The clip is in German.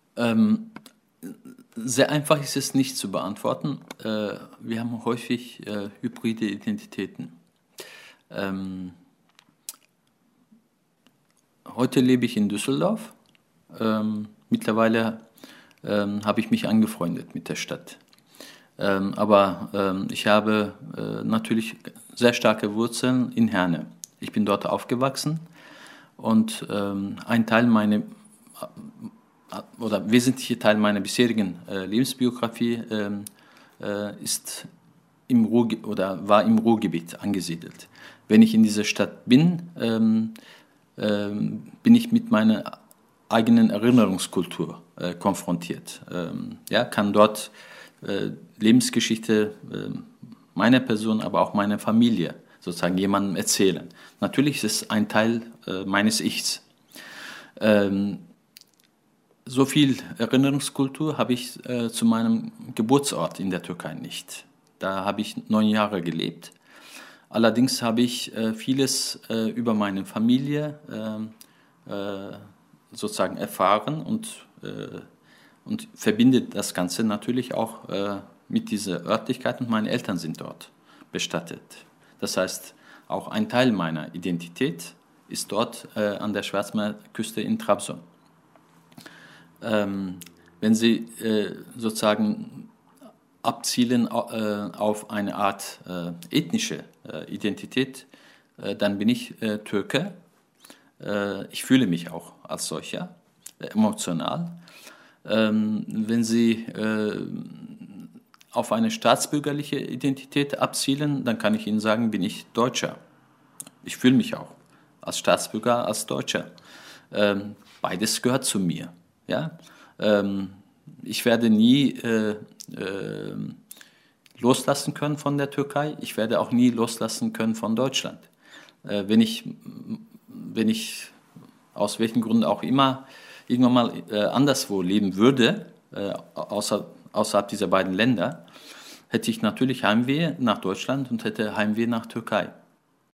Ähm, Sehr einfach ist es nicht zu beantworten. Wir haben häufig hybride Identitäten. Ähm, Heute lebe ich in Düsseldorf. Mittlerweile habe ich mich angefreundet mit der Stadt. Aber ich habe natürlich sehr starke Wurzeln in Herne. Ich bin dort aufgewachsen und ein Teil meiner oder wesentlicher Teil meiner bisherigen Lebensbiografie ist war im Ruhrgebiet angesiedelt. Wenn ich in dieser Stadt bin, bin ich mit meiner eigenen Erinnerungskultur konfrontiert. Ja, kann dort Lebensgeschichte meiner Person, aber auch meiner Familie sozusagen jemandem erzählen. Natürlich ist es ein Teil meines Ichs. So viel Erinnerungskultur habe ich zu meinem Geburtsort in der Türkei nicht. Da habe ich 9 Jahre gelebt. Allerdings habe ich vieles über meine Familie sozusagen erfahren und verbindet das Ganze natürlich auch mit dieser Örtlichkeit, und meine Eltern sind dort bestattet. Das heißt, auch ein Teil meiner Identität ist dort an der Schwarzmeerküste in Trabzon. Wenn Sie sozusagen abzielen auf eine Art ethnische Identität, dann bin ich Türke. Ich fühle mich auch als solcher, emotional. Wenn Sie auf eine staatsbürgerliche Identität abzielen, dann kann ich Ihnen sagen, bin ich Deutscher. Ich fühle mich auch als Staatsbürger, als Deutscher. Beides gehört zu mir. Ja? Ich werde nie loslassen können von der Türkei. Ich werde auch nie loslassen können von Deutschland. Wenn ich aus welchen Gründen auch immer irgendwann mal anderswo leben würde, außerhalb dieser beiden Länder, hätte ich natürlich Heimweh nach Deutschland und hätte Heimweh nach Türkei.